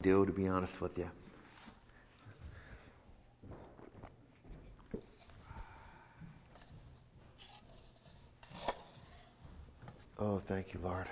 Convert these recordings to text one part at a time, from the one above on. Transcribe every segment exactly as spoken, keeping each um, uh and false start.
do, to be honest with you. Oh, thank you, Lord.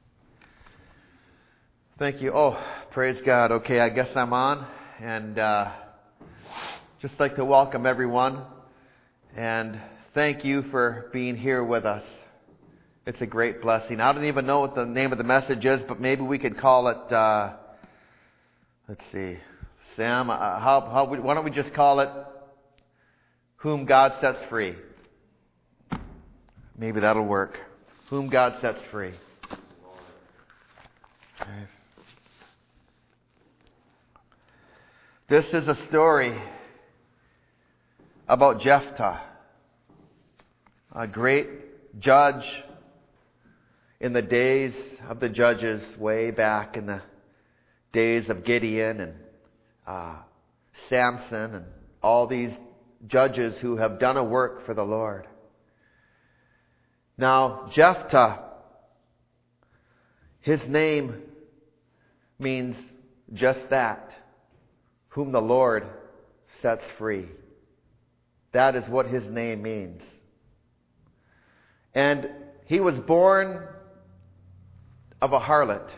Thank you. Oh, praise God. Okay, I guess I'm on. And uh, just like to welcome everyone. And thank you for being here with us. It's a great blessing. I don't even know what the name of the message is, but maybe we could call it, uh, let's see, Sam, uh, how, how, why don't we just call it, Whom God Sets Free. Maybe that'll work. Whom God Sets Free. Okay. This is a story about Jephthah, a great judge in the days of the judges, way back in the days of Gideon and uh, Samson and all these judges who have done a work for the Lord. Now, Jephthah, his name means just that, whom the Lord sets free. That is what his name means. And he was born of a harlot.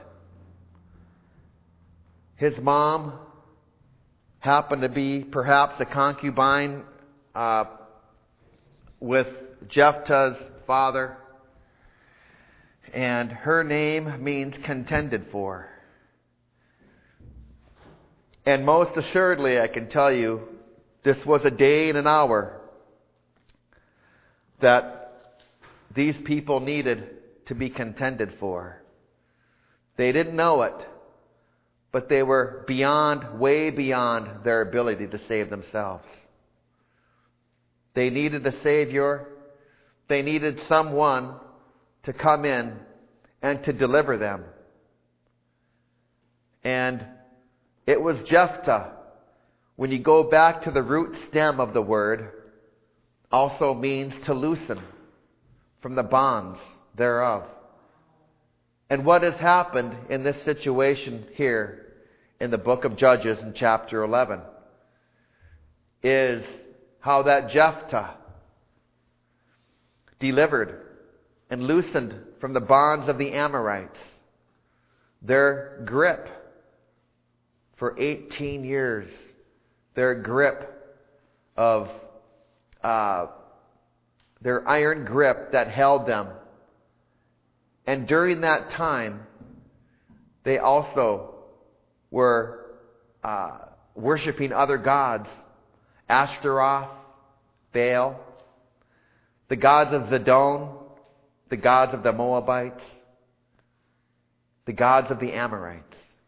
His mom happened to be perhaps a concubine uh, with Jephthah's father. And her name means contended for. And most assuredly, I can tell you, this was a day and an hour that these people needed to be contended for. They didn't know it, but they were beyond, way beyond their ability to save themselves. They needed a Savior. They needed someone to come in and to deliver them. And it was Jephthah. When you go back to the root stem of the word, also means to loosen from the bonds thereof. And what has happened in this situation here in the book of Judges in chapter eleven is how that Jephthah delivered and loosened from the bonds of the Amorites, their grip for eighteen years, their grip of, uh, their iron grip that held them. And during that time, they also were uh, worshiping other gods, Ashtaroth, Baal, the gods of Zidon, the gods of the Moabites, the gods of the Amorites.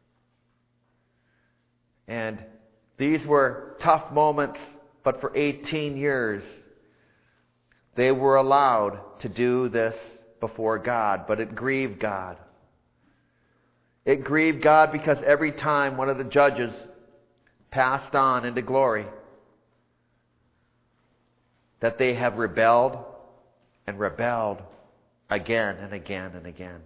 And these were tough moments, but for eighteen years, they were allowed to do this before God, but it grieved God. It grieved God because every time one of the judges passed on into glory, that they have rebelled and rebelled again and again and again.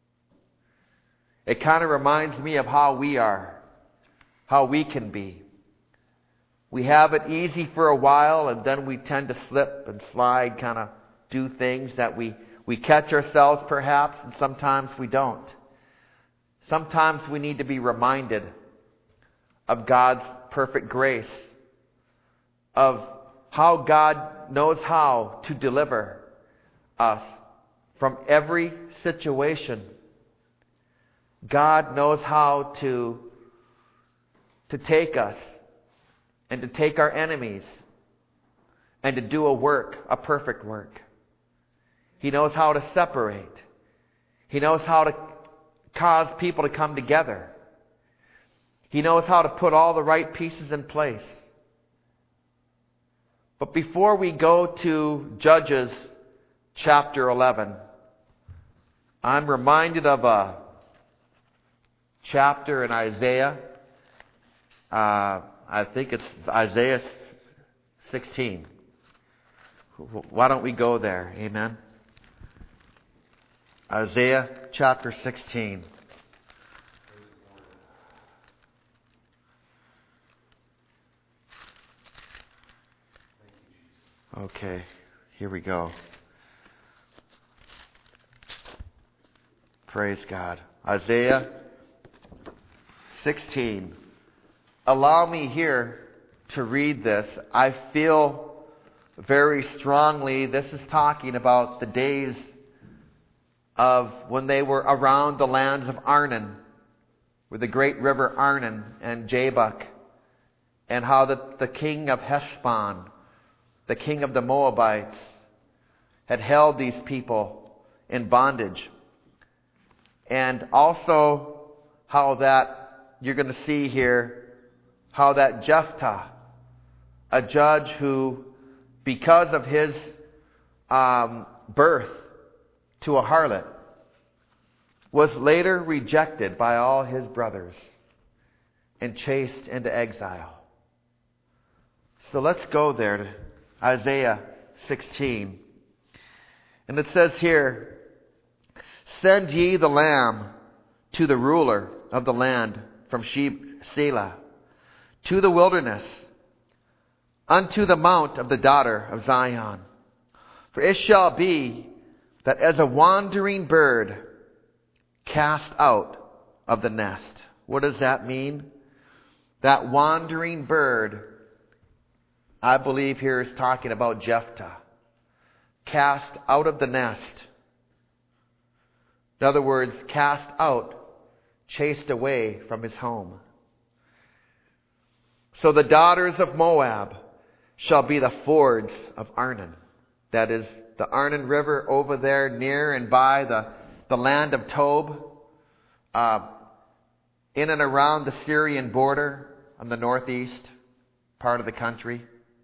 It kind of reminds me of how we are, how we can be. We have it easy for a while, and then we tend to slip and slide, kind of do things that we, we catch ourselves perhaps, and sometimes we don't. Sometimes we need to be reminded of God's perfect grace, of how God knows how to deliver us from every situation. God knows how to, to take us and to take our enemies and to do a work, a perfect work. He knows how to separate. He knows how to cause people to come together. He knows how to put all the right pieces in place. But before we go to Judges chapter eleven, I'm reminded of a chapter in Isaiah. Uh, I think it's Isaiah sixteen. Why don't we go there? Amen. Isaiah chapter sixteen. Okay, here we go. Praise God. Isaiah sixteen. Allow me here to read this. I feel very strongly this is talking about the days of when they were around the lands of Arnon, with the great river Arnon and Jabbok, and how the, the king of Heshbon, the king of the Moabites, had held these people in bondage. And also how that, you're going to see here, how that Jephthah, a judge who, because of his um, birth to a harlot, was later rejected by all his brothers and chased into exile. So let's go there to Isaiah sixteen. And it says here, "Send ye the lamb to the ruler of the land from Selah, to the wilderness, unto the mount of the daughter of Zion. For it shall be that as a wandering bird cast out of the nest." What does that mean? That wandering bird, I believe here is talking about Jephthah. Cast out of the nest. In other words, cast out, chased away from his home. "So the daughters of Moab shall be the fords of Arnon." That is the Arnon River over there near and by the, the land of Tob, uh, in and around the Syrian border on the northeast part of the country.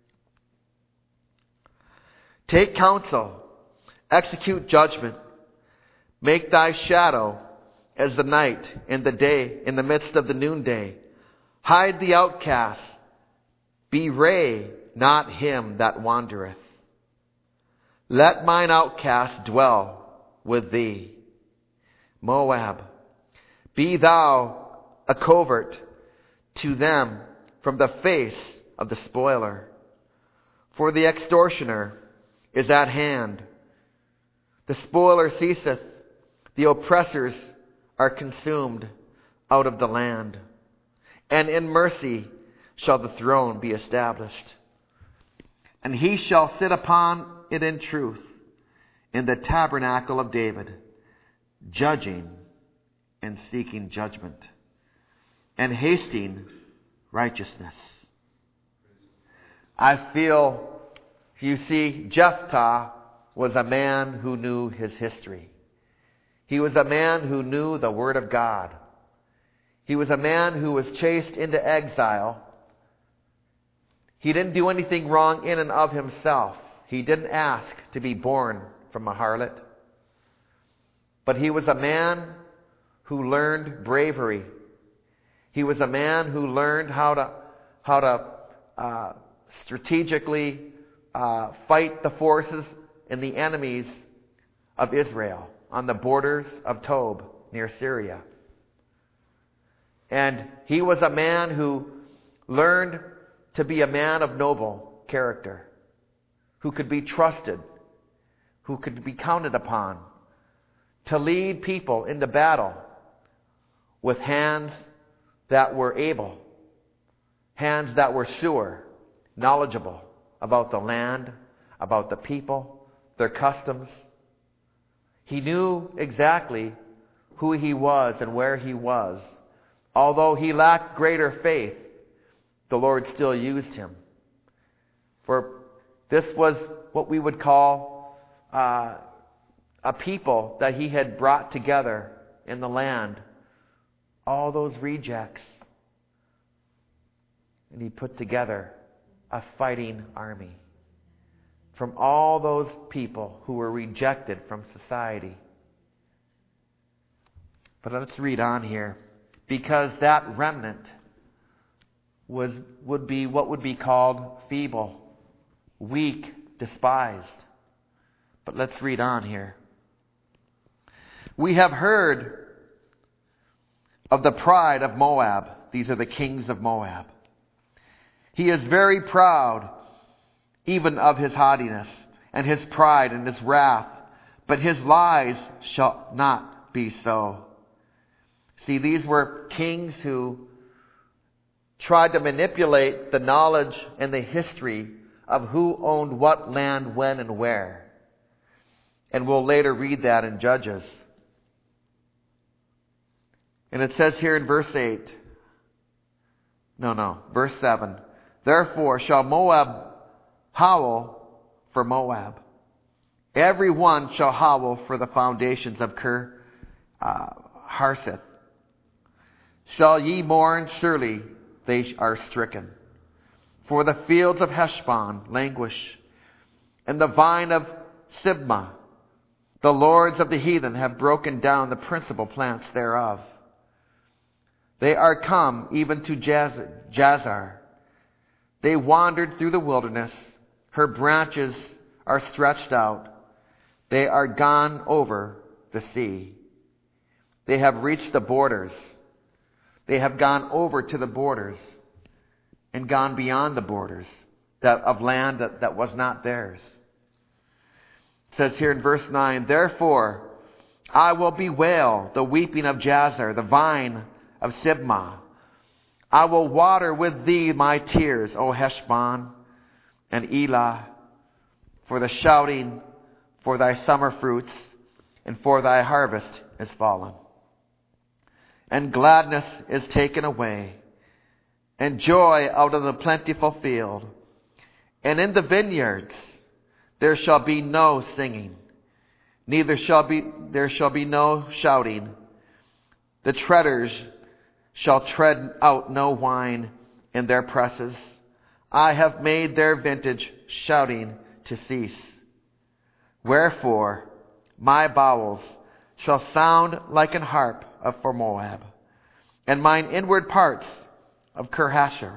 "Take counsel, execute judgment, make thy shadow as the night and the day in the midst of the noonday. Hide the outcast, bewray not him that wandereth. Let mine outcast dwell with thee. Moab, be thou a covert to them from the face of the spoiler. For the extortioner is at hand. The spoiler ceaseth. The oppressors are consumed out of the land. And in mercy shall the throne be established. And he shall sit upon it in truth in the tabernacle of David, judging and seeking judgment, and hasting righteousness." I feel, you see, Jephthah was a man who knew his history. He was a man who knew the Word of God. He was a man who was chased into exile. He didn't do anything wrong in and of himself. He didn't ask to be born from a harlot. But he was a man who learned bravery. He was a man who learned how to how to uh, strategically uh, fight the forces and the enemies of Israel on the borders of Tob near Syria. And he was a man who learned to be a man of noble character, who could be trusted, who could be counted upon, to lead people into battle with hands that were able, hands that were sure, knowledgeable about the land, about the people, their customs. He knew exactly who he was and where he was. Although he lacked greater faith, the Lord still used him. For this was what we would call uh, a people that he had brought together in the land. All those rejects. And he put together a fighting army from all those people who were rejected from society. But let's read on here. Because that remnant was would be what would be called feeble, weak, despised. But let's read on here. "We have heard of the pride of Moab." These are the kings of Moab. "He is very proud even of his haughtiness, and his pride, and his wrath. But his lies shall not be so. See, these were kings who tried to manipulate the knowledge and the history of who owned what land, when, and where. And we'll later read that in Judges. And it says here in verse eight, no, no, verse seven, therefore shall Moab howl for Moab. Every one shall howl for the foundations of Ker uh, Harseth. Shall ye mourn? Surely they are stricken. For the fields of Heshbon languish, and the vine of Sibmah. The lords of the heathen have broken down the principal plants thereof. They are come even to Jaz- Jazer. They wandered through the wilderness. Her branches are stretched out. They are gone over the sea. They have reached the borders. They have gone over to the borders and gone beyond the borders that, of land that, that was not theirs. It says here in verse nine, therefore I will bewail the weeping of Jazer, the vine of Sibmah. I will water with thee my tears, O Heshbon and Elah, for the shouting for thy summer fruits and for thy harvest is fallen. And gladness is taken away, and joy out of the plentiful field. And in the vineyards there shall be no singing, neither shall be there shall be no shouting. The treaders shall tread out no wine in their presses. I have made their vintage shouting to cease. Wherefore my bowels shall sound like an harp of for Moab, and mine inward parts of Kerhasher,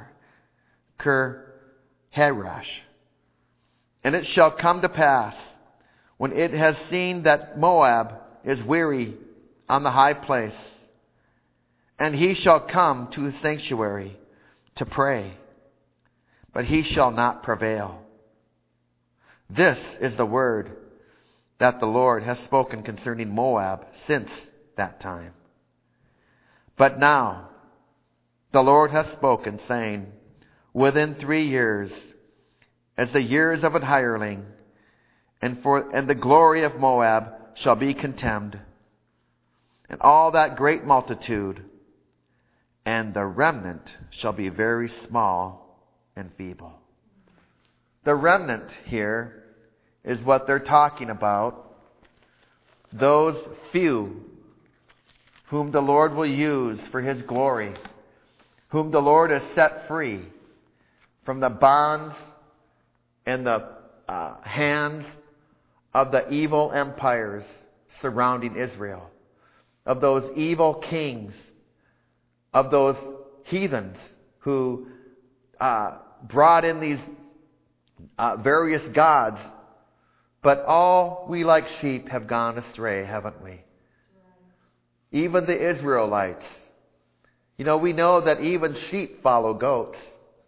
Kerharash. And it shall come to pass, when it has seen that Moab is weary on the high place, and he shall come to his sanctuary to pray, but he shall not prevail. This is the word that the Lord has spoken concerning Moab since that time. But now the Lord has spoken, saying, within three years, as the years of an hireling, and for and the glory of Moab shall be contemned, and all that great multitude, and the remnant shall be very small and feeble. The remnant here is what they're talking about. Those few whom the Lord will use for His glory, whom the Lord has set free from the bonds and the uh, hands of the evil empires surrounding Israel, of those evil kings, of those heathens who uh, brought in these uh, various gods. But all we like sheep have gone astray, haven't we? Even the Israelites. You know, we know that even sheep follow goats.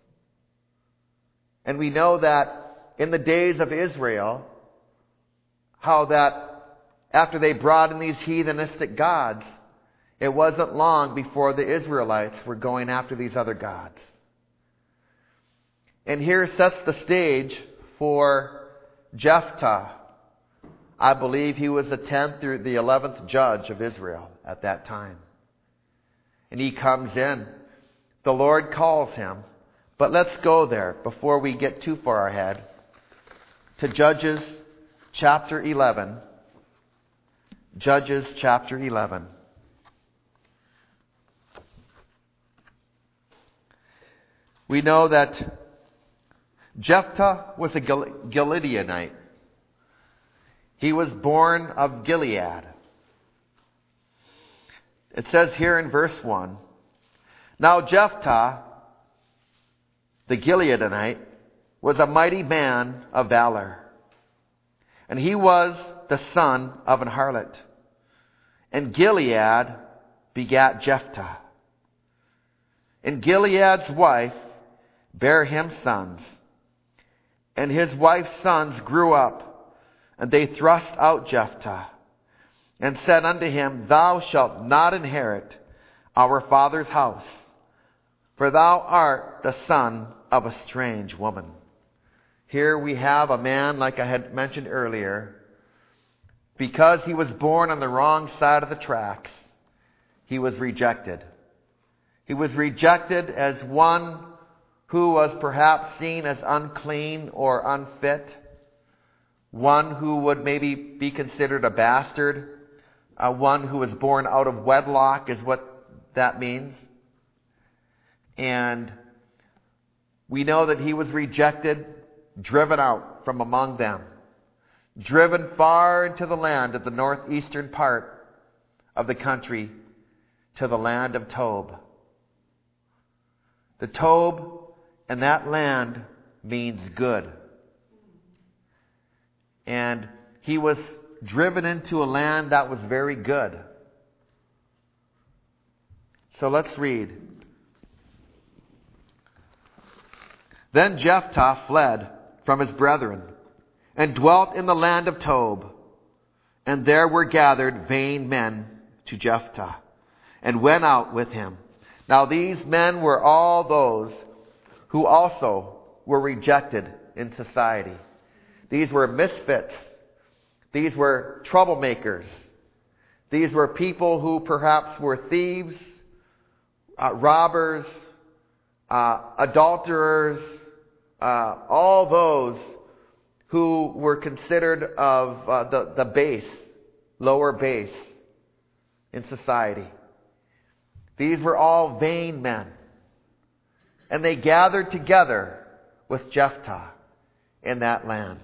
And we know that in the days of Israel, how that after they brought in these heathenistic gods, it wasn't long before the Israelites were going after these other gods. And here sets the stage for Jephthah. I believe he was the tenth or the eleventh judge of Israel at that time. And he comes in. The Lord calls him. But let's go there before we get too far ahead to Judges chapter eleven. Judges chapter eleven. We know that Jephthah was a Gileadite. He was born of Gilead. It says here in verse one, now Jephthah, the Gileadite, was a mighty man of valor, and he was the son of an harlot. And Gilead begat Jephthah. And Gilead's wife bare him sons. and his wife's sons grew up, and they thrust out Jephthah, and said unto him, Thou shalt not inherit our father's house, for thou art the son of a strange woman. Here we have a man, like I had mentioned earlier, because he was born on the wrong side of the tracks, he was rejected. He was rejected as one who was perhaps seen as unclean or unfit, one who would maybe be considered a bastard, uh, one who was born out of wedlock is what that means. And we know that he was rejected, driven out from among them, driven far into the land of the northeastern part of the country, to the land of Tob. The Tob and that land means good. And he was driven into a land that was very good. So let's read. Then Jephthah fled from his brethren, and dwelt in the land of Tob. And there were gathered vain men to Jephthah, and went out with him. Now these men were all those who also were rejected in society. These were misfits. These were troublemakers. These were people who perhaps were thieves, uh, robbers, uh, adulterers, uh, all those who were considered of uh, the, the base, lower base in society. These were all vain men. And they gathered together with Jephthah in that land.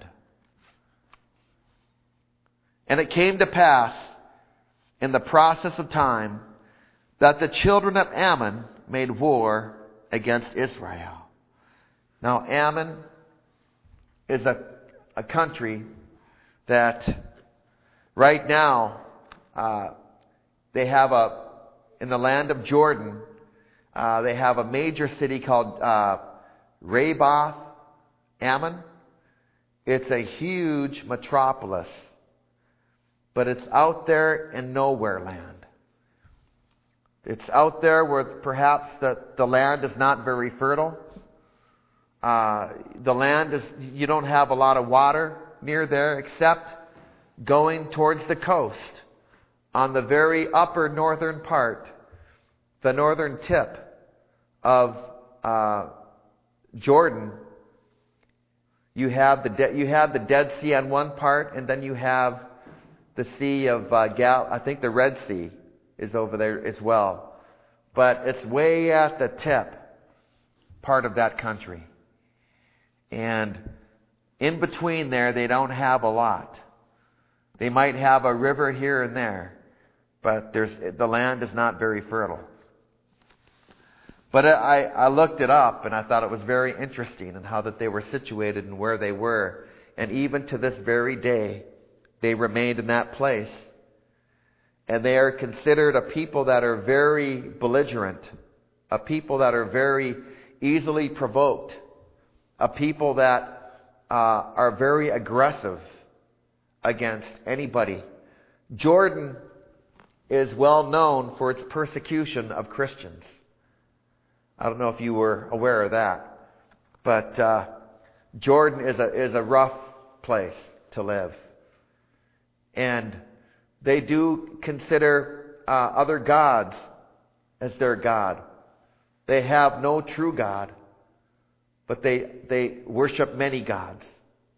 And it came to pass in the process of time that the children of Ammon made war against Israel. Now Ammon is a, a country that right now uh, they have a, in the land of Jordan, uh, they have a major city called uh, Rabbah Ammon. It's a huge metropolis, but it's out there in nowhere land. It's out there where perhaps the, the land is not very fertile. Uh, the land is, you don't have a lot of water near there except going towards the coast on the very upper northern part, the northern tip of uh, Jordan. You have the De- you have the Dead Sea on one part, and then you have the Sea of uh, Gal. I think the Red Sea is over there as well, but it's way at the tip part of that country. And in between there, they don't have a lot. They might have a river here and there, but there's the land is not very fertile. But I, I looked it up, and I thought it was very interesting in how that they were situated and where they were. And even to this very day, they remained in that place. And they are considered a people that are very belligerent, a people that are very easily provoked, a people that uh, are very aggressive against anybody. Jordan is well known for its persecution of Christians. I don't know if you were aware of that, but uh, Jordan is a is a rough place to live, and they do consider uh, other gods as their God. They have no true God, but they they worship many gods.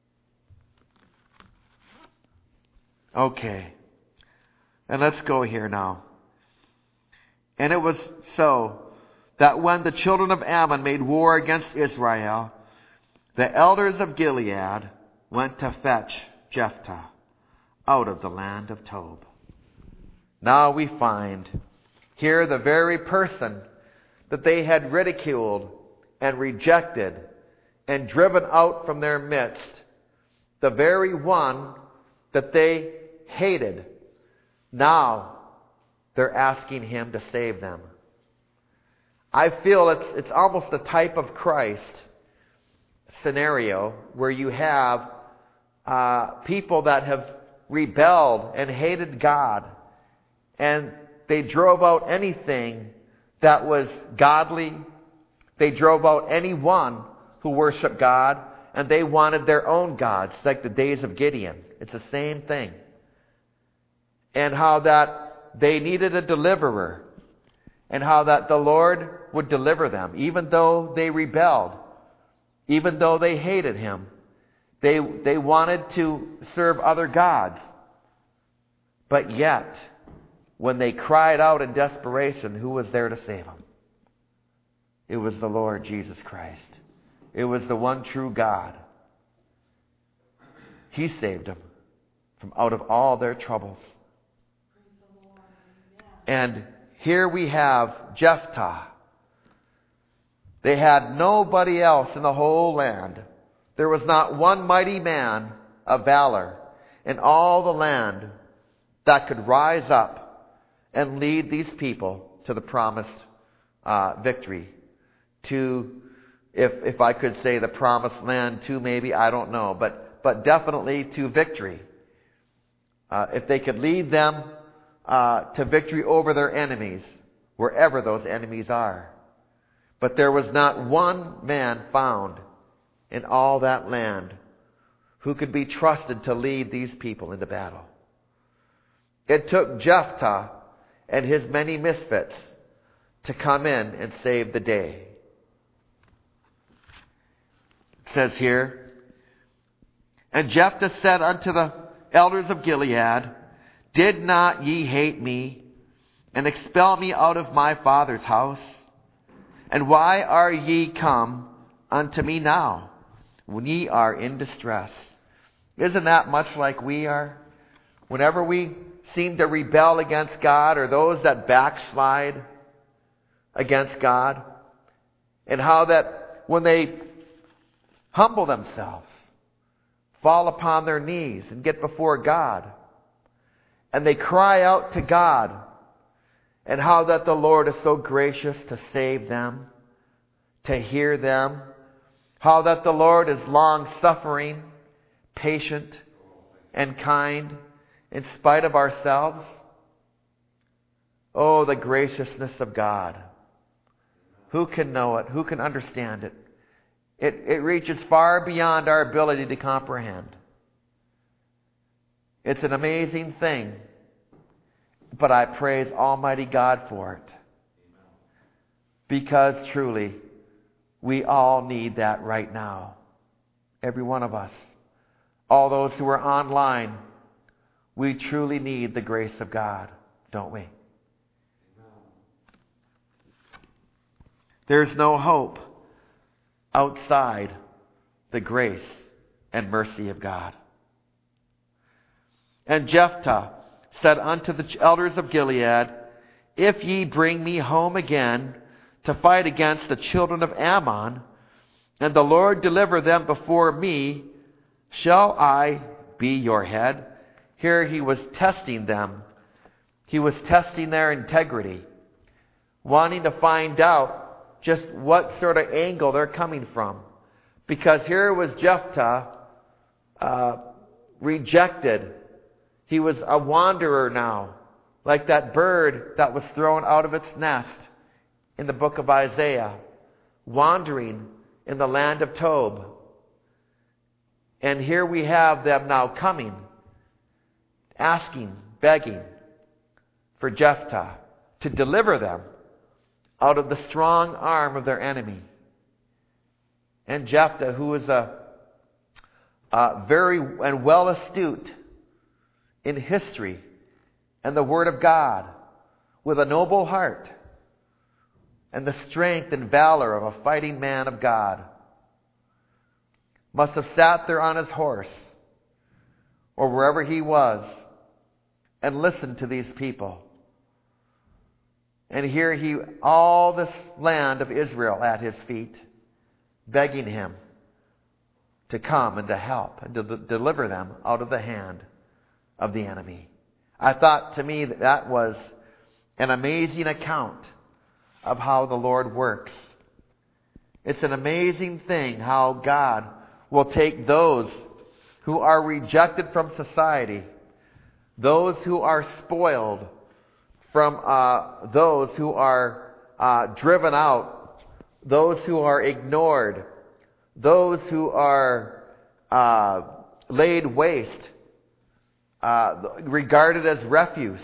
Okay, and let's go here now. And it was so that when the children of Ammon made war against Israel, the elders of Gilead went to fetch Jephthah out of the land of Tob. Now we find here the very person that they had ridiculed and rejected and driven out from their midst, the very one that they hated, now they're asking him to save them. I feel it's it's almost a type of Christ scenario where you have uh, people that have rebelled and hated God, and they drove out anything that was godly. They drove out anyone who worshiped God, and they wanted their own gods, like the days of Gideon. It's the same thing. And how that they needed a deliverer, and how that the Lord would deliver them, even though they rebelled, even though they hated Him. They, they wanted to serve other gods. But yet, when they cried out in desperation, who was there to save them? It was the Lord Jesus Christ. It was the one true God. He saved them from out of all their troubles. And here we have Jephthah. They had nobody else in the whole land. There was not one mighty man of valor in all the land that could rise up and lead these people to the promised uh, victory. To, if if I could say the promised land too, maybe, I don't know. But, but definitely to victory. Uh, if they could lead them uh, to victory over their enemies, wherever those enemies are. But there was not one man found in all that land who could be trusted to lead these people into battle. It took Jephthah and his many misfits to come in and save the day. It says here, and Jephthah said unto the elders of Gilead, did not ye hate me, and expel me out of my father's house? And why are ye come unto me now, when ye are in distress? Isn't that much like we are? Whenever we seem to rebel against God, or those that backslide against God, and how that when they humble themselves, fall upon their knees and get before God, and they cry out to God, and how that the Lord is so gracious to save them, to hear them, how that the Lord is long-suffering, patient, and kind, in spite of ourselves. Oh, the graciousness of God. Who can know it? Who can understand it? It, it reaches far beyond our ability to comprehend. It's an amazing thing. But I praise Almighty God for it. Because truly, we all need that right now. Every one of us. All those who are online, we truly need the grace of God, don't we? There's no hope outside the grace and mercy of God. And Jephthah said unto the elders of Gilead, if ye bring me home again to fight against the children of Ammon, and the Lord deliver them before me, shall I be your head? Here he was testing them. He was testing their integrity, wanting to find out just what sort of angle they're coming from. Because here was Jephthah uh, rejected. He was a wanderer now, like that bird that was thrown out of its nest in the book of Isaiah, wandering in the land of Tob. And here we have them now coming, asking, begging for Jephthah to deliver them out of the strong arm of their enemy. And Jephthah, who is a, a very and well astute in history and the Word of God, with a noble heart and the strength and valor of a fighting man of God, must have sat there on his horse or wherever he was and listened to these people. And here he, all this land of Israel at his feet, begging him to come and to help and to d- deliver them out of the hand of the enemy. I thought to me that that was an amazing account of how the Lord works. It's an amazing thing how God will take those who are rejected from society, those who are spoiled from uh, those who are uh, driven out, those who are ignored, those who are uh, laid waste, uh, regarded as refuse.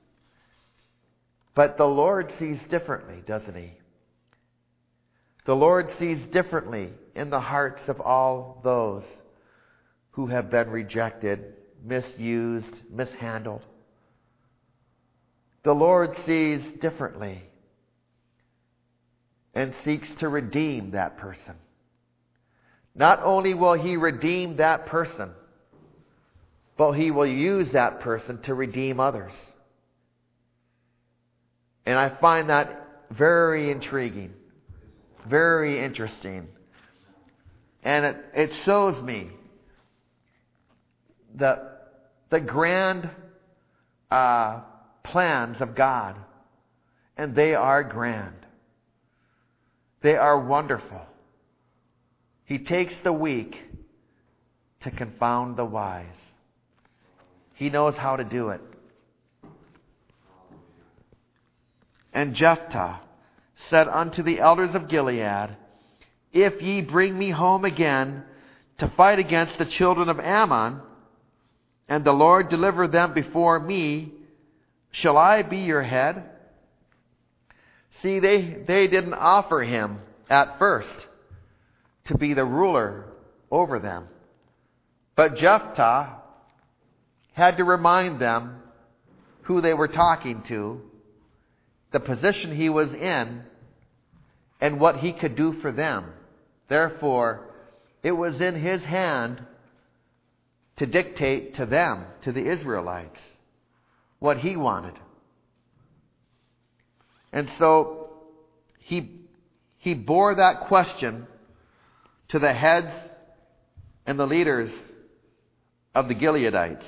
But the Lord sees differently, doesn't He? The Lord sees differently in the hearts of all those who have been rejected, misused, mishandled. The Lord sees differently and seeks to redeem that person. Not only will He redeem that person, but He will use that person to redeem others. And I find that very intriguing, very interesting. And it, it shows me the, the grand uh, plans of God. And they are grand. They are wonderful. He takes the weak to confound the wise. He knows how to do it. And Jephthah said unto the elders of Gilead, If ye bring me home again to fight against the children of Ammon, and the Lord deliver them before me, shall I be your head? See, they, they didn't offer him at first to be the ruler over them. But Jephthah had to remind them who they were talking to, the position he was in, and what he could do for them. Therefore, it was in his hand to dictate to them, to the Israelites, what he wanted. And so he he bore that question to the heads and the leaders of the Gileadites.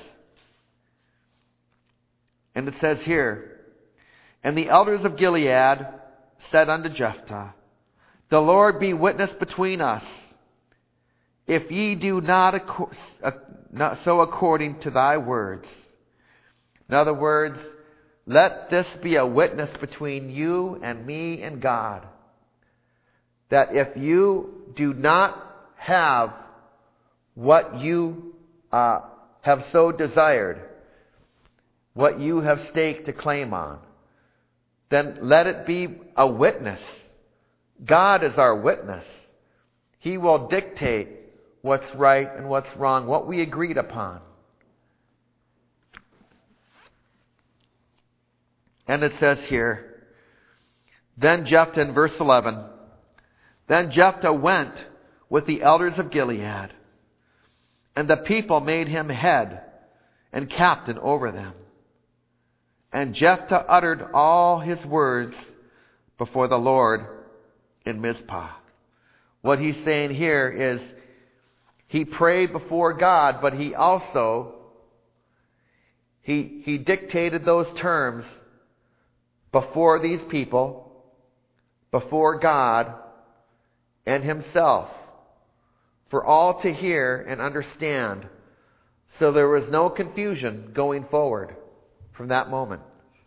And it says here, And the elders of Gilead said unto Jephthah, The Lord be witness between us, if ye do not, acco- uh, not so according to thy words. In other words, let this be a witness between you and me and God, that if you do not have what you uh, have so desired, what you have staked a claim on, then let it be a witness. God is our witness. He will dictate what's right and what's wrong, what we agreed upon. And it says here, Then Jephthah, in verse eleven, Then Jephthah went with the elders of Gilead, and the people made him head and captain over them. And Jephthah uttered all his words before the Lord in Mizpah. What he's saying here is he prayed before God, but he also he he dictated those terms before these people, before God and himself, for all to hear and understand. So there was no confusion going forward from that moment.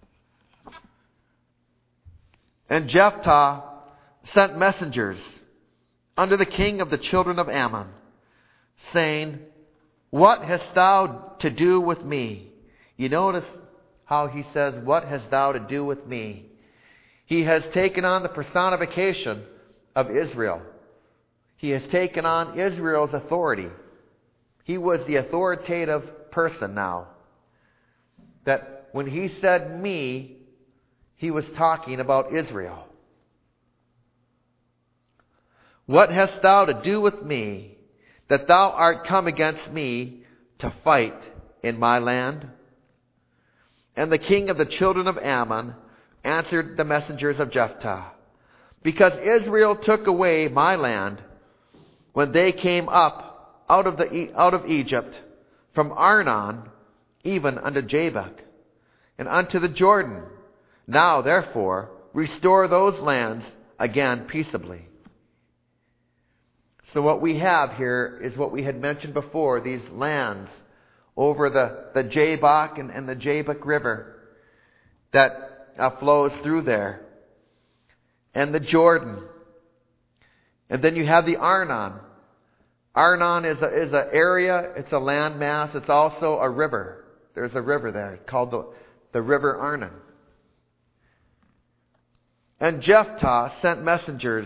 And Jephthah sent messengers unto the king of the children of Ammon, saying, What hast thou to do with me? You notice how he says, What hast thou to do with me? He has taken on the personification of Israel. He has taken on Israel's authority. He was the authoritative person now. That when he said me, he was talking about Israel. What hast thou to do with me, that thou art come against me to fight in my land? And the king of the children of Ammon answered the messengers of Jephthah, Because Israel took away my land when they came up out of the out of Egypt, from Arnon even unto Jabbok, and unto the Jordan. Now therefore restore those lands again peaceably. So what we have here is what we had mentioned before, these lands over the, the Jabbok and, and the Jabbok River that uh, flows through there. And the Jordan. And then you have the Arnon. Arnon is a, is an area, it's a landmass, it's also a river. There's a river there called the, the River Arnon. And Jephthah sent messengers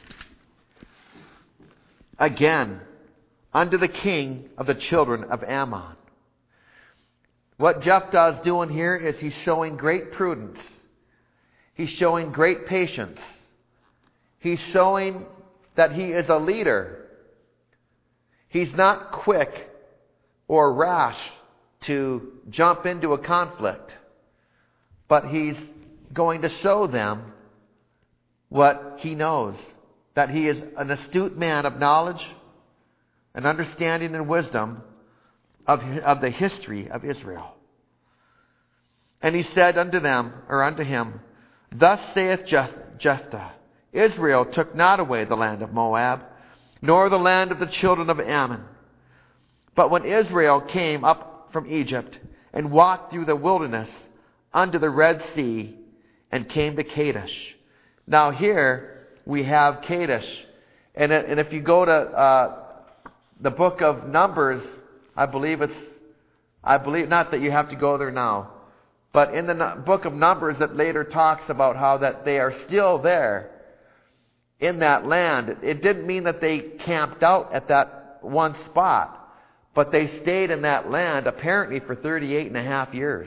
again unto the king of the children of Ammon. What Jephthah is doing here is he's showing great prudence. He's showing great patience. He's showing that he is a leader. He's not quick or rash to jump into a conflict, but he's going to show them what he knows, that he is an astute man of knowledge and understanding and wisdom of, of the history of Israel. And he said unto them, or unto him, Thus saith Jephthah, Israel took not away the land of Moab, nor the land of the children of Ammon. But when Israel came up from Egypt and walked through the wilderness unto the Red Sea and came to Kadesh. Now here we have Kadesh. And, it, and if you go to uh, the book of Numbers, I believe it's, I believe, not that you have to go there now, but in the book of Numbers it later talks about how that they are still there in that land. It didn't mean that they camped out at that one spot, but they stayed in that land apparently for thirty-eight and a half years.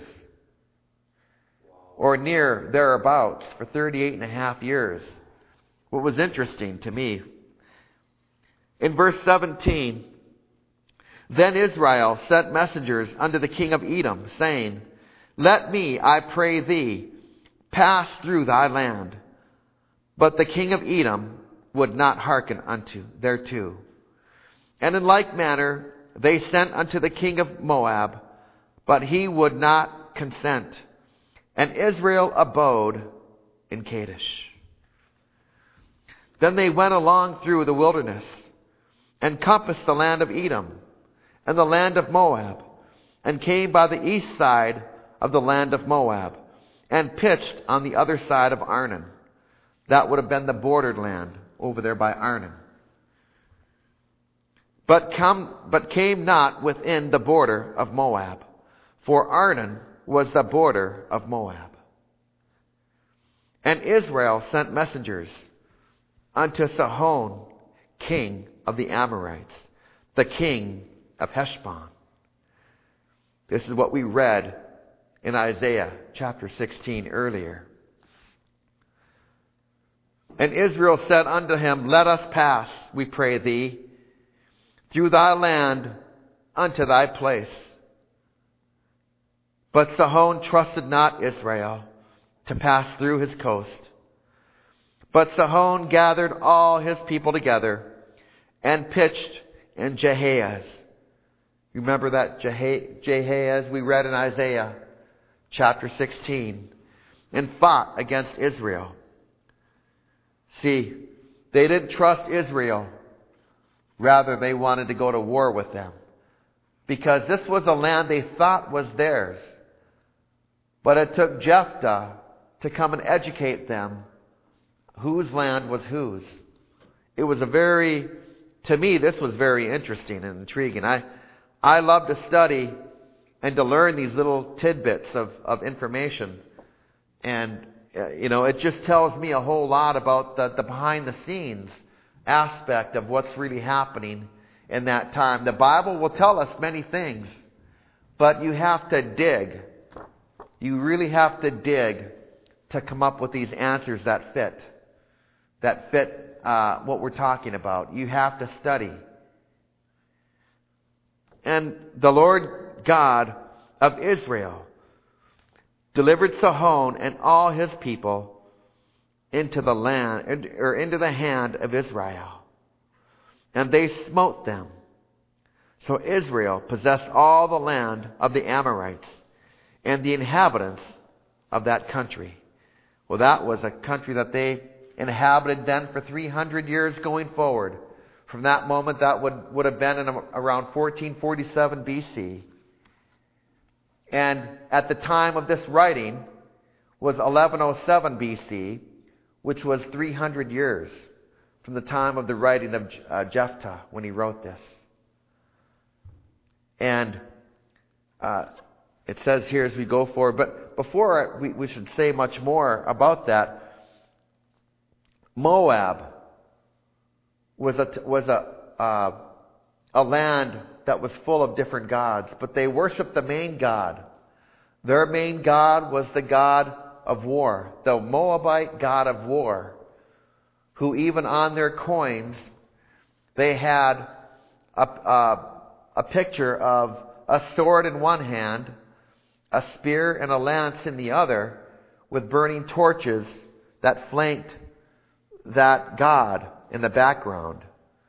Or near thereabouts for thirty-eight and a half years. What was interesting to me, in verse seventeen, Then Israel sent messengers unto the king of Edom, saying, Let me, I pray thee, pass through thy land. But the king of Edom would not hearken unto thereto. And in like manner they sent unto the king of Moab, but he would not consent. And Israel abode in Kadesh. Then they went along through the wilderness, and compassed the land of Edom, and the land of Moab, and came by the east side of the land of Moab, and pitched on the other side of Arnon. That would have been the bordered land over there by Arnon. But come, but came not within the border of Moab, for Arnon was the border of Moab. And Israel sent messengers unto Sihon, king of the Amorites, the king of Heshbon. This is what we read in Isaiah chapter sixteen earlier. And Israel said unto him, Let us pass, we pray thee, through thy land unto thy place. But Sihon trusted not Israel to pass through his coast. But Sihon gathered all his people together and pitched in Jahaz. Remember that Jahaz we read in Isaiah chapter sixteen, and fought against Israel. See, they didn't trust Israel. Rather, they wanted to go to war with them. Because this was a land they thought was theirs. But it took Jephthah to come and educate them whose land was whose. It was a very, to me, this was very interesting and intriguing. I, I love to study and to learn these little tidbits of, of information. And, uh, you know, it just tells me a whole lot about the, the behind-the-scenes aspect of what's really happening in that time. The Bible will tell us many things, but you have to dig. You really have to dig to come up with these answers that fit, that fit uh, what we're talking about. You have to study. And the Lord God of Israel delivered Sihon and all his people into the land, or into the hand of Israel, and they smote them. So Israel possessed all the land of the Amorites and the inhabitants of that country. Well, that was a country that they inhabited then for three hundred years going forward, From that moment, that would, would have been in around fourteen forty-seven B C. And at the time of this writing was eleven oh seven B C, which was three hundred years from the time of the writing of uh, Jephthah when he wrote this. And uh, it says here as we go forward, but before we, we should say much more about that, Moab was a was a uh, a land that was full of different gods, but they worshiped the main god. Their main god was the god of war, the Moabite god of war, who even on their coins they had a, a, a picture of a sword in one hand, a spear and a lance in the other, with burning torches that flanked that god in the background.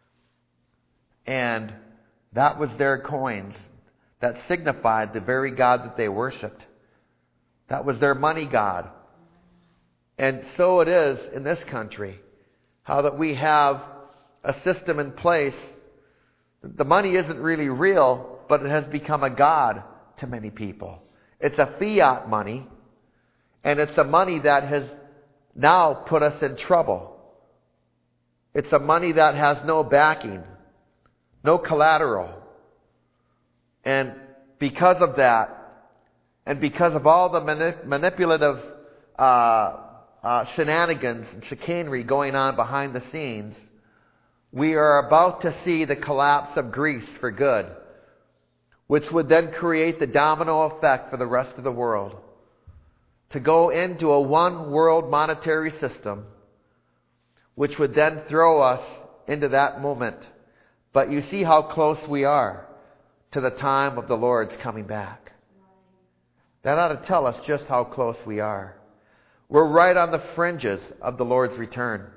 And that was their coins that signified the very god that they worshipped. That was their money god. And so it is in this country, how that we have a system in place. The money isn't really real, but it has become a god to many people. It's a fiat money, and it's a money that has now put us in trouble. It's a money that has no backing, no collateral. And because of that, and because of all the manip- manipulative uh, uh, shenanigans and chicanery going on behind the scenes, we are about to see the collapse of Greece for good, which would then create the domino effect for the rest of the world. To go into a one world monetary system, which would then throw us into that moment. But you see how close we are to the time of the Lord's coming back. That ought to tell us just how close we are. We're right on the fringes of the Lord's return.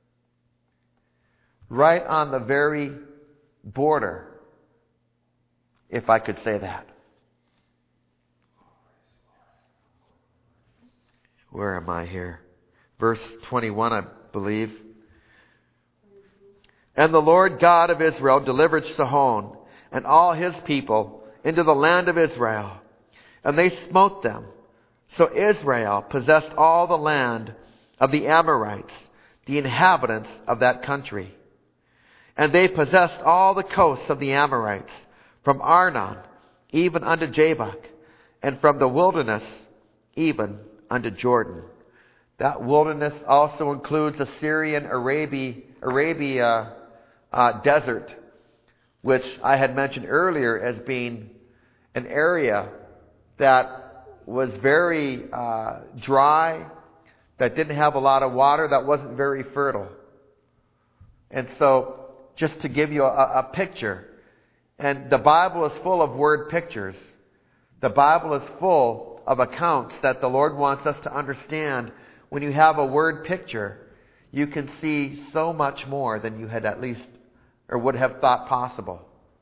Right on the very border, if I could say that. Where am I here? Verse twenty-one, I believe. And the Lord God of Israel delivered Sihon and all his people into the land of Israel, and they smote them. So Israel possessed all the land of the Amorites, the inhabitants of that country. And they possessed all the coasts of the Amorites, from Arnon even unto Jabbok, and from the wilderness even unto Jordan. That wilderness also includes the Syrian Arabia, Arabia uh, desert, which I had mentioned earlier as being an area that was very uh, dry, that didn't have a lot of water, that wasn't very fertile. And so, just to give you a, a picture, and the Bible is full of word pictures. The Bible is full of accounts that the Lord wants us to understand. When you have a word picture, you can see so much more than you had at least or would have thought possible.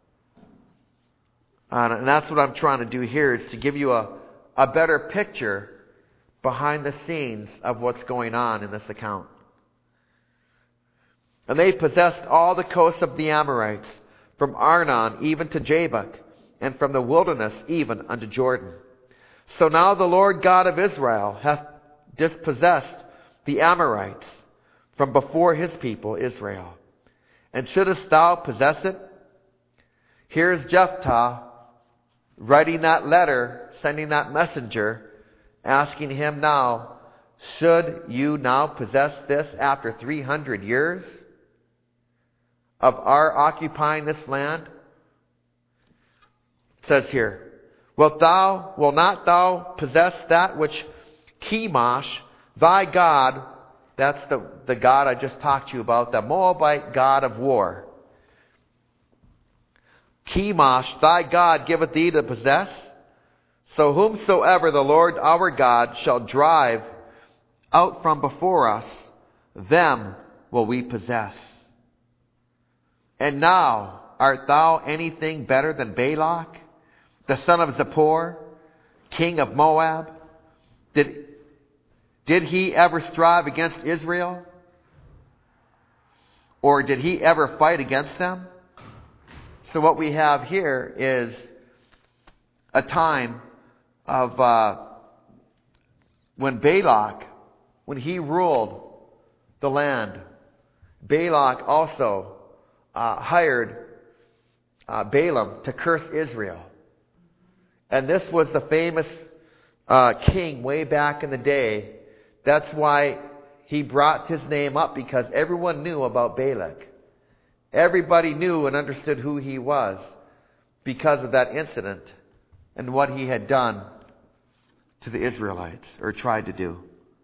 Uh, and that's what I'm trying to do here, is to give you a, a better picture behind the scenes of what's going on in this account. And they possessed all the coasts of the Amorites, from Arnon even to Jabbok, and from the wilderness even unto Jordan. So now the Lord God of Israel hath dispossessed the Amorites from before his people Israel. And shouldest thou possess it? Here's Jephthah writing that letter, sending that messenger, asking him now, should you now possess this after three hundred years of our occupying this land? It says here, Wilt thou, will not thou possess that which Chemosh, thy God, that's the, the God I just talked to you about, the Moabite god of war. Chemosh, thy God, giveth thee to possess. So whomsoever the Lord our God shall drive out from before us, them will we possess. And now, art thou anything better than Balak, the son of Zippor, king of Moab? Did, did he ever strive against Israel? Or did he ever fight against them? So what we have here is a time of uh, when Balak, when he ruled the land, Balak also uh, hired uh, Balaam to curse Israel. And this was the famous uh, king way back in the day. That's why he brought his name up, because everyone knew about Balak. Everybody knew and understood who he was because of that incident and what he had done to the Israelites, or tried to do.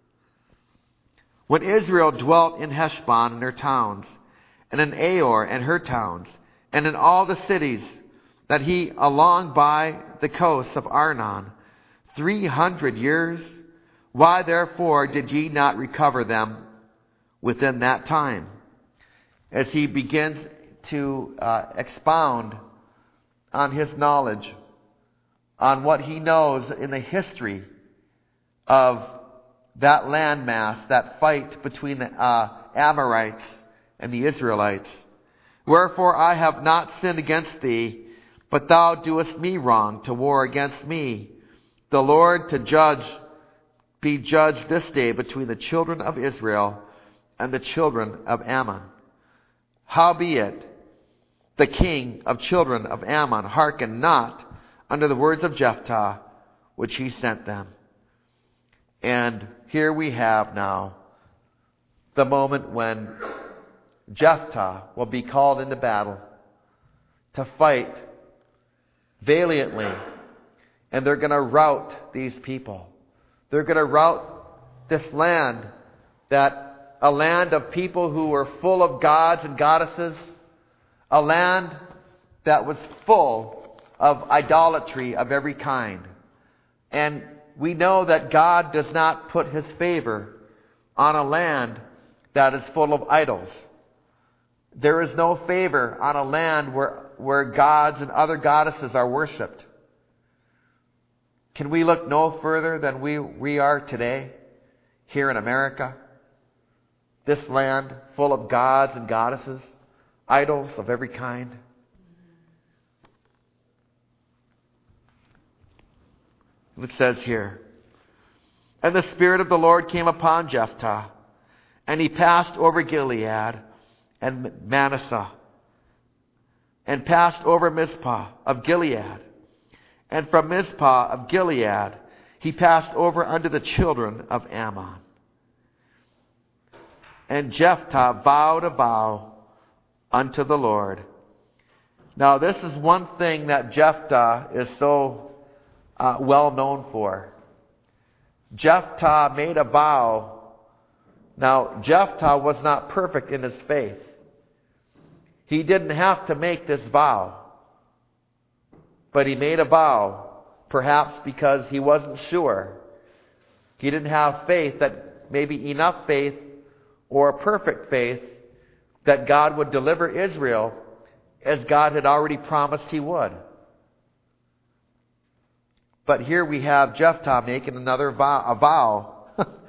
When Israel dwelt in Heshbon and her towns, and in Aor and her towns, and in all the cities that he along by the coasts of Arnon, three hundred years, why therefore did ye not recover them within that time? As he begins to uh, expound on his knowledge, on what he knows in the history of that landmass, that fight between the uh, Amorites and the Israelites. Wherefore I have not sinned against thee, but thou doest me wrong to war against me. The Lord to judge, be judged this day between the children of Israel and the children of Ammon. Howbeit, the king of children of Ammon hearkened not unto the words of Jephthah, which he sent them. And here we have now the moment when Jephthah will be called into battle to fight valiantly. And they're going to rout these people. They're going to rout this land, that a land of people who were full of gods and goddesses, a land that was full of idolatry of every kind. And we know that God does not put his favor on a land that is full of idols. There is no favor on a land where, where gods and other goddesses are worshipped. Can we look no further than we, we are today here in America? This land full of gods and goddesses, idols of every kind. It says here, and the Spirit of the Lord came upon Jephthah, and he passed over Gilead and Manasseh, and passed over Mizpah of Gilead. And from Mizpah of Gilead he passed over unto the children of Ammon. And Jephthah vowed a vow unto the Lord. Now this is one thing that Jephthah is so uh, well known for. Jephthah made a vow. Now Jephthah was not perfect in his faith. He didn't have to make this vow. But he made a vow, perhaps because he wasn't sure. He didn't have faith, that maybe enough faith or perfect faith that God would deliver Israel as God had already promised he would. But here we have Jephthah making another vow, a vow.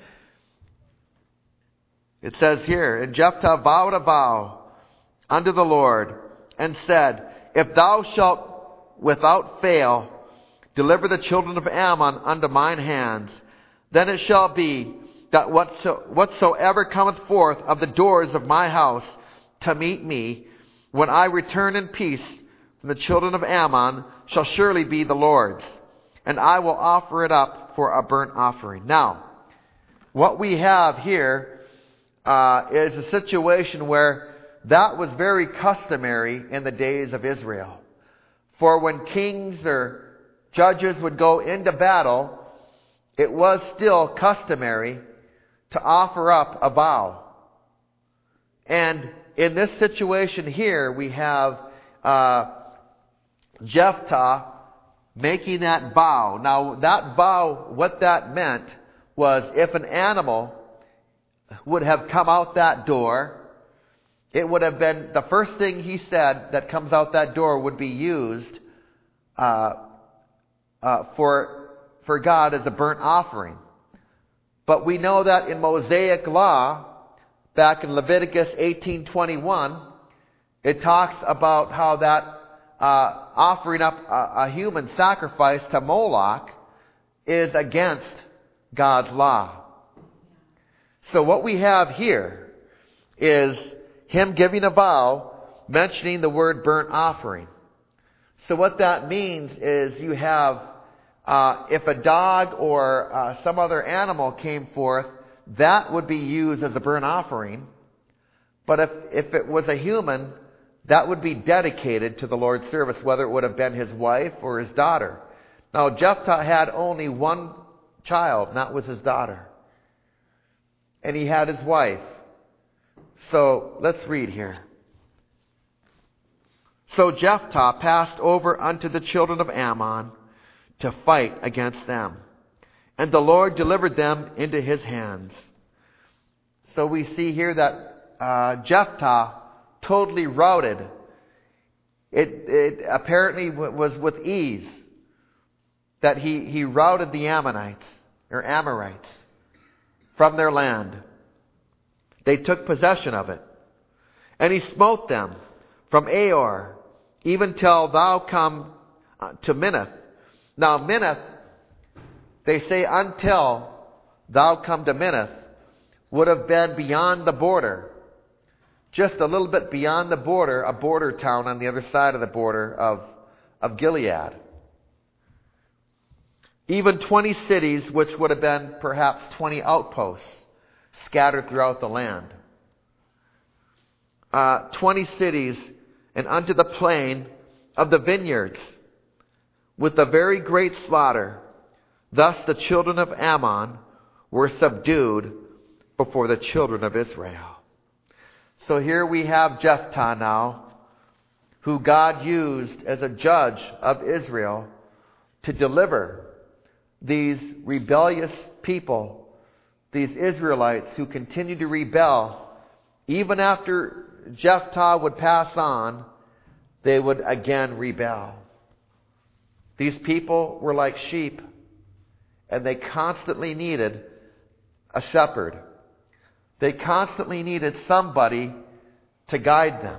It says here, and Jephthah vowed a vow unto the Lord, and said, if thou shalt without fail deliver the children of Ammon unto mine hands, then it shall be that whatso, whatsoever cometh forth of the doors of my house to meet me, when I return in peace from the children of Ammon, shall surely be the Lord's, and I will offer it up for a burnt offering. Now, what we have here uh, is a situation where that was very customary in the days of Israel. For when kings or judges would go into battle, it was still customary to offer up a vow. And in this situation here, we have uh, Jephthah making that vow. Now, that vow, what that meant was if an animal would have come out that door, it would have been, the first thing he said that comes out that door would be used uh, uh, for, for God as a burnt offering. But we know that in Mosaic law, back in Leviticus eighteen twenty-one, it talks about how that uh, offering up a, a human sacrifice to Moloch is against God's law. So what we have here is him giving a vow, mentioning the word burnt offering. So what that means is you have, uh, if a dog or uh, some other animal came forth, that would be used as a burnt offering. But if, if it was a human, that would be dedicated to the Lord's service, whether it would have been his wife or his daughter. Now, Jephthah had only one child, and that was his daughter. And he had his wife. So, let's read here. So Jephthah passed over unto the children of Ammon to fight against them. And the Lord delivered them into his hands. So we see here that uh, Jephthah totally routed. It, it apparently was with ease that he, he routed the Ammonites, or Amorites, from their land. They took possession of it. And he smote them from Aor, even till thou come to Minnith. Now Minnith, they say until thou come to Minnith, would have been beyond the border. Just a little bit beyond the border, a border town on the other side of the border of, of Gilead. Even twenty cities, which would have been perhaps twenty outposts, scattered throughout the land. Uh, twenty cities, and unto the plain of the vineyards, with a very great slaughter. Thus the children of Ammon were subdued before the children of Israel. So here we have Jephthah now, who God used as a judge of Israel to deliver these rebellious people, these Israelites who continue to rebel. Even after Jephthah would pass on, they would again rebel. These people were like sheep, and they constantly needed a shepherd. They constantly needed somebody to guide them.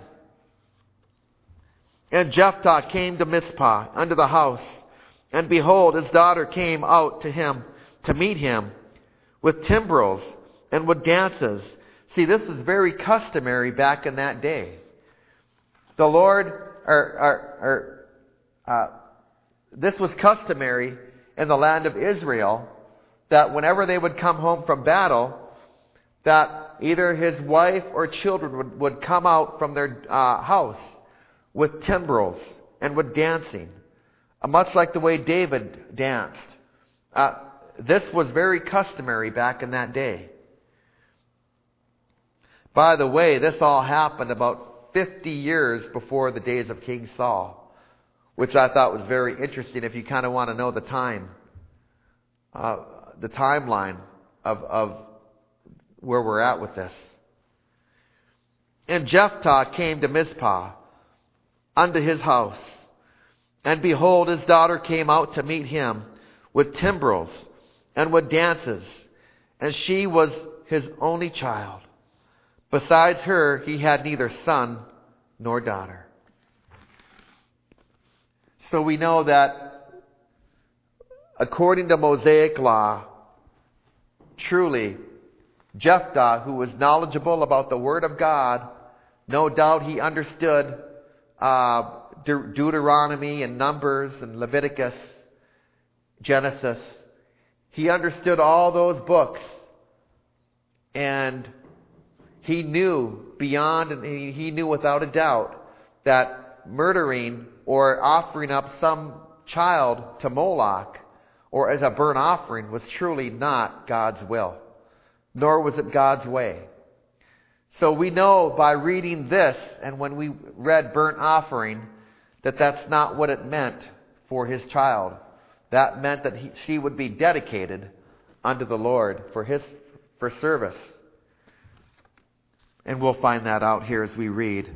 And Jephthah came to Mizpah unto the house, and behold, his daughter came out to him to meet him with timbrels and with dances. See, this is very customary back in that day. The Lord, or, or, or uh, this was customary in the land of Israel, that whenever they would come home from battle, that either his wife or children would, would come out from their uh, house with timbrels and with dancing, uh, much like the way David danced. Uh, this was very customary back in that day. By the way, this all happened about fifty years before the days of King Saul, which I thought was very interesting if you kind of want to know the time, uh, the timeline of, of where we're at with this. And Jephthah came to Mizpah unto his house, and behold, his daughter came out to meet him with timbrels and with dances, and she was his only child. Besides her, he had neither son nor daughter. So we know that according to Mosaic law, truly, Jephthah, who was knowledgeable about the Word of God, no doubt he understood uh, De- Deuteronomy and Numbers and Leviticus, Genesis. He understood all those books, and he knew beyond, and he, he knew without a doubt that murdering or offering up some child to Moloch or as a burnt offering was truly not God's will, nor was it God's way. So we know by reading this, and when we read burnt offering, that that's not what it meant for his child. That meant that he, she would be dedicated unto the Lord for his for service. And we'll find that out here as we read.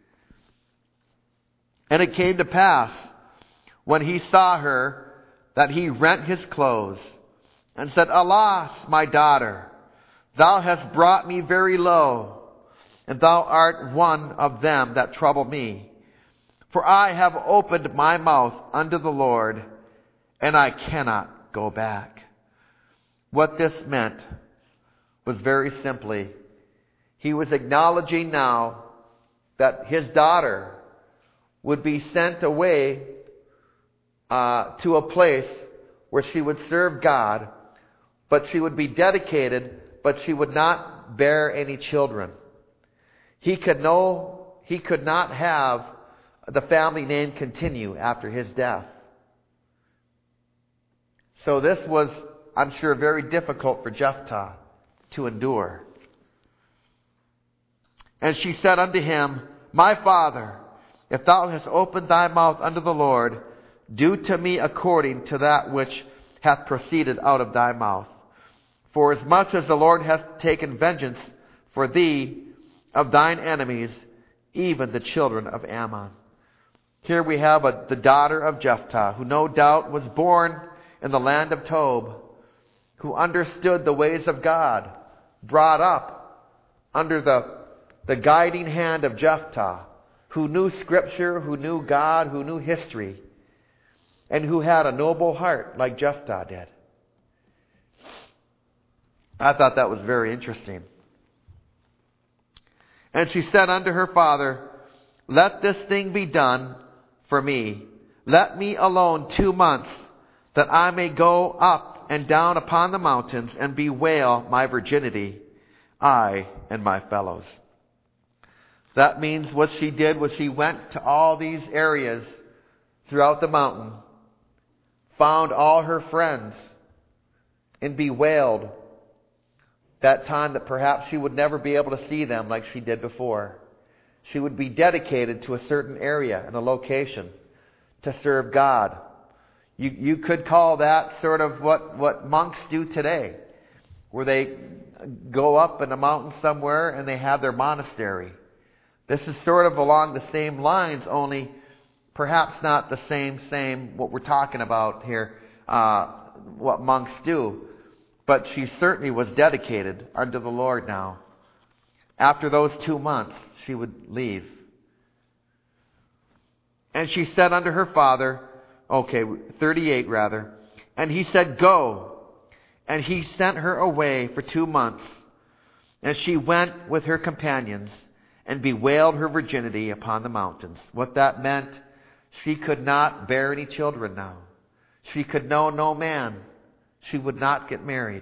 And it came to pass, when he saw her, that he rent his clothes, and said, Alas, my daughter, Thou hast brought me very low, and thou art one of them that trouble me. For I have opened my mouth unto the Lord, and I cannot go back. What this meant was very simply, he was acknowledging now that his daughter would be sent away uh, to a place where she would serve God, but she would be dedicated, but she would not bear any children. He could no, he could not have the family name continue after his death. So this was, I'm sure, very difficult for Jephthah to endure. And she said unto him, My father, if thou hast opened thy mouth unto the Lord, do to me according to that which hath proceeded out of thy mouth. For as much as the Lord hath taken vengeance for thee of thine enemies, even the children of Ammon. Here we have a, the daughter of Jephthah, who no doubt was born in the land of Tob, who understood the ways of God, brought up under the, the guiding hand of Jephthah, who knew Scripture, who knew God, who knew history, and who had a noble heart like Jephthah did. I thought that was very interesting. And she said unto her father, Let this thing be done for me. Let me alone two months, that I may go up and down upon the mountains and bewail my virginity, I and my fellows. That means what she did was she went to all these areas throughout the mountain, found all her friends, and bewailed that time that perhaps she would never be able to see them like she did before. She would be dedicated to a certain area and a location to serve God. You, you could call that sort of what, what monks do today, where they go up in a mountain somewhere and they have their monastery. This is sort of along the same lines, only perhaps not the same, same what we're talking about here, uh, what monks do. But she certainly was dedicated unto the Lord now. After those two months, she would leave. And she said unto her father, okay, thirty-eight rather, and he said, Go. And he sent her away for two months. And she went with her companions and bewailed her virginity upon the mountains. What that meant, she could not bear any children now. She could know no man. She would not get married.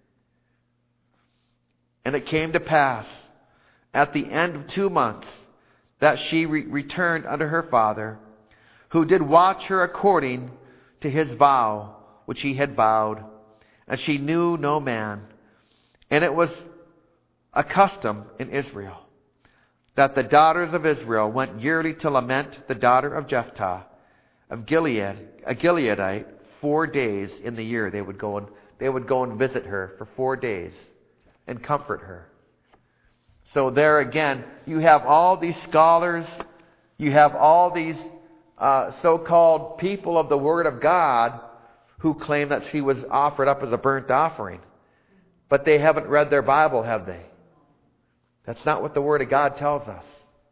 And it came to pass, at the end of two months, that she re- returned unto her father, who did watch her according to his vow, which he had vowed. And she knew no man. And it was a custom in Israel that the daughters of Israel went yearly to lament the daughter of Jephthah, of Gilead, a Gileadite, four days in the year. They would go and they would go and visit her for four days and comfort her. So there again, you have all these scholars, you have all these uh, so-called people of the Word of God who claim that she was offered up as a burnt offering. But they haven't read their Bible, have they? That's not what the Word of God tells us.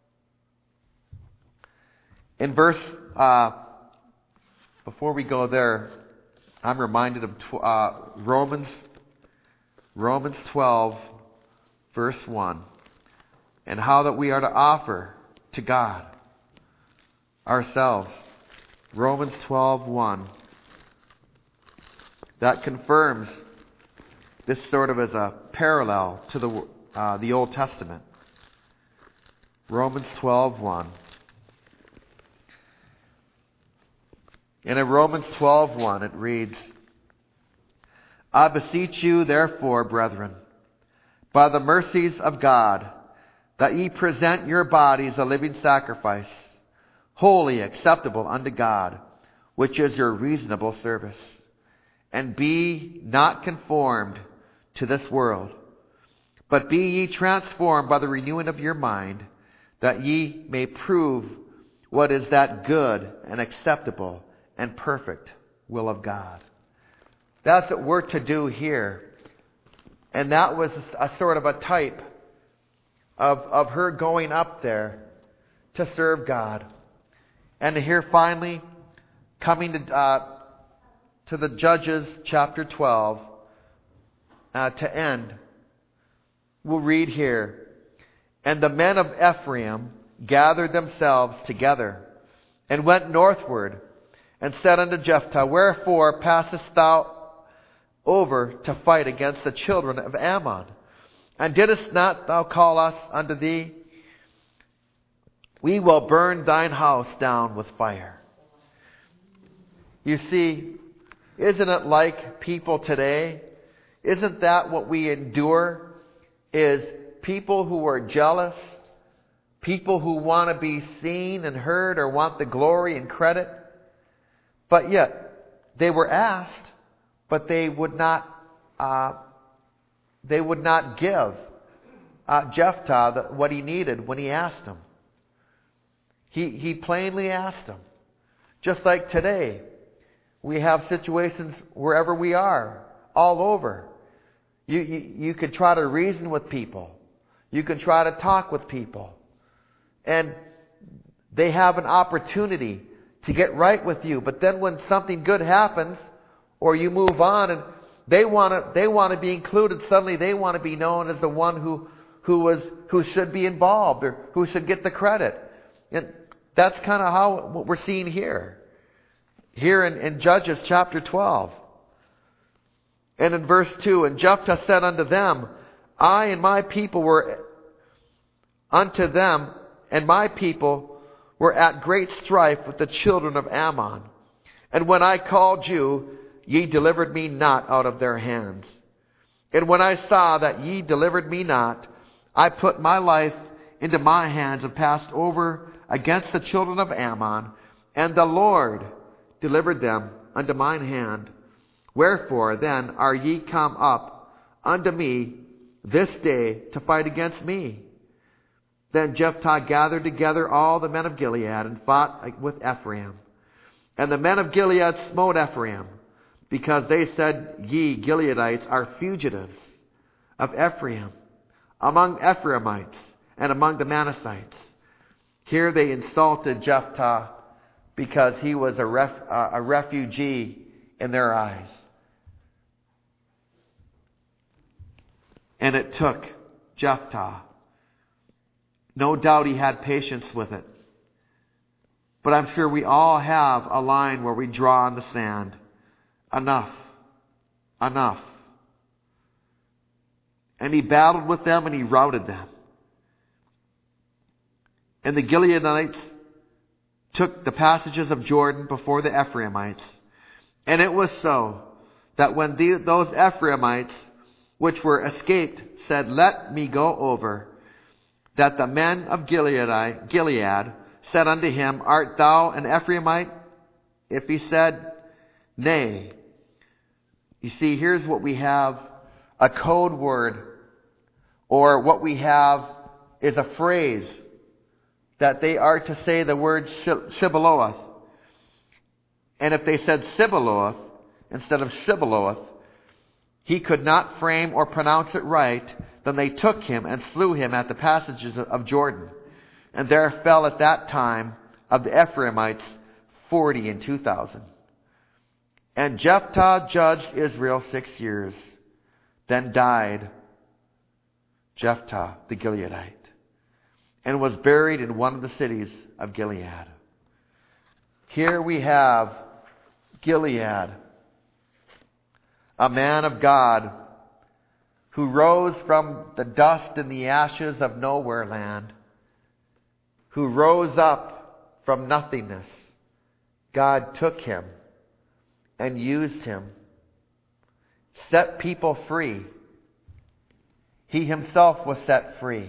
In verse, uh, before we go there, I'm reminded of tw- uh, Romans, Romans twelve, verse one, and how that we are to offer to God ourselves. Romans twelve, one. That confirms this sort of as a parallel to the uh, the Old Testament. Romans twelve, one. And in Romans twelve, one it reads, I beseech you therefore, brethren, by the mercies of God, that ye present your bodies a living sacrifice, holy, acceptable unto God, which is your reasonable service. And be not conformed to this world, but be ye transformed by the renewing of your mind, that ye may prove what is that good and acceptable and perfect will of God. That's what we're to do here. And that was a sort of a type of, of her going up there to serve God. And here finally, coming to, uh, to the Judges chapter twelve, uh, to end, we'll read here. And the men of Ephraim gathered themselves together, and went northward, and said unto Jephthah, Wherefore passest thou over to fight against the children of Ammon? And didst not thou call us unto thee? We will burn thine house down with fire. You see, isn't it like people today? Isn't that what we endure? Is people who are jealous, people who want to be seen and heard or want the glory and credit, but yet they were asked, but they would not. Uh, they would not give uh, Jephthah the, what he needed when he asked him. He he plainly asked him. Just like today, we have situations wherever we are, all over. You you, you could try to reason with people. You can try to talk with people. And they have an opportunity to get right with you. But then when something good happens, or you move on and they want to they want to be included, suddenly they want to be known as the one who who was who should be involved or who should get the credit. And that's kind of how what we're seeing here. Here in, in Judges chapter twelve. And in verse two, and Jephthah said unto them, I and my people were unto them, and my people were at great strife with the children of Ammon. And when I called you, ye delivered me not out of their hands. And when I saw that ye delivered me not, I put my life into my hands and passed over against the children of Ammon, and the Lord delivered them unto mine hand. Wherefore then are ye come up unto me this day to fight against me? Then Jephthah gathered together all the men of Gilead and fought with Ephraim. And the men of Gilead smote Ephraim, because they said, Ye Gileadites are fugitives of Ephraim, among Ephraimites and among the Manassites. Here they insulted Jephthah because he was a, ref, uh, a refugee in their eyes. And it took Jephthah. No doubt he had patience with it. But I'm sure we all have a line where we draw in the sand. Enough. Enough. And he battled with them and he routed them. And the Gileadites took the passages of Jordan before the Ephraimites. And it was so that when the, those Ephraimites, which were escaped, said, Let me go over, that the men of Gilead, Gilead said unto him, Art thou an Ephraimite? If he said, Nay. You see, here's what we have, a code word, or what we have is a phrase that they are to say the word Shibboleth. And if they said Sibboleth instead of Shibboleth, he could not frame or pronounce it right. Then they took him and slew him at the passages of Jordan. And there fell at that time of the Ephraimites forty and two thousand. And Jephthah judged Israel six years. Then died Jephthah the Gileadite, and was buried in one of the cities of Gilead. Here we have Gilead, a man of God who rose from the dust and the ashes of nowhere land, who rose up from nothingness. God took him and used him, set people free. He himself was set free.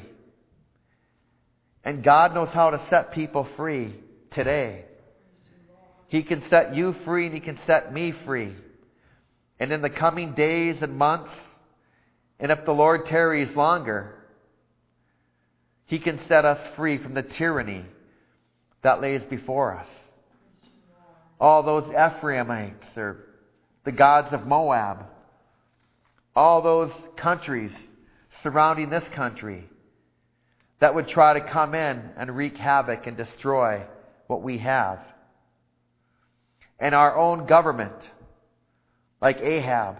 And God knows how to set people free today. He can set you free and He can set me free. And in the coming days and months, and if the Lord tarries longer, He can set us free from the tyranny that lays before us. All those Ephraimites, or the gods of Moab, all those countries surrounding this country that would try to come in and wreak havoc and destroy what we have. And our own government, like Ahab,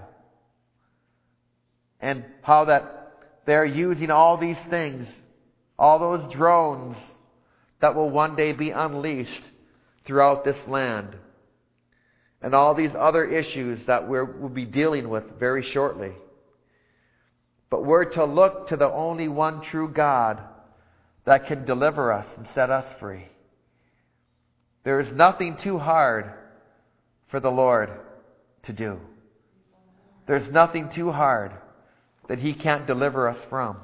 and how that they're using all these things, all those drones that will one day be unleashed throughout this land, and all these other issues that we're, we'll be dealing with very shortly. But we're to look to the only one true God that can deliver us and set us free. There is nothing too hard for the Lord to do. There's nothing too hard that He can't deliver us from.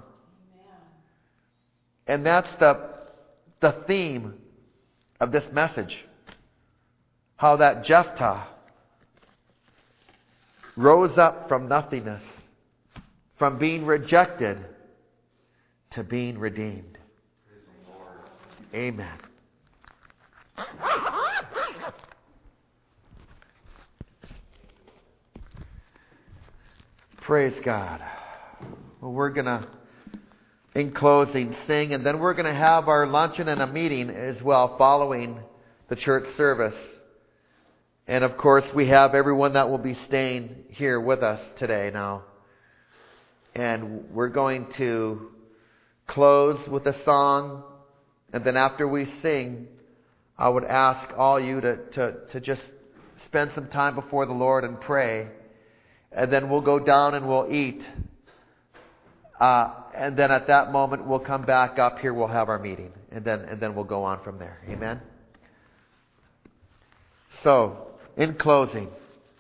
And that's the, the theme of this message. How that Jephthah rose up from nothingness, from being rejected to being redeemed. Amen. Praise God. Well, we're going to, in closing, sing, and then we're going to have our luncheon and a meeting as well following the church service. And of course, we have everyone that will be staying here with us today now. And we're going to close with a song. And then after we sing, I would ask all you to, to, to just spend some time before the Lord and pray. And then we'll go down and we'll eat. Uh, and then at that moment, we'll come back up here. We'll have our meeting. And then, and then we'll go on from there. Amen? So, in closing,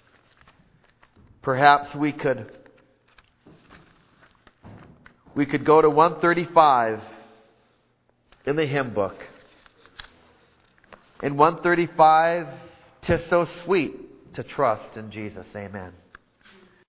perhaps we could we could go to one thirty-five in the hymn book. In one thirty-five, 'tis so sweet to trust in Jesus. Amen.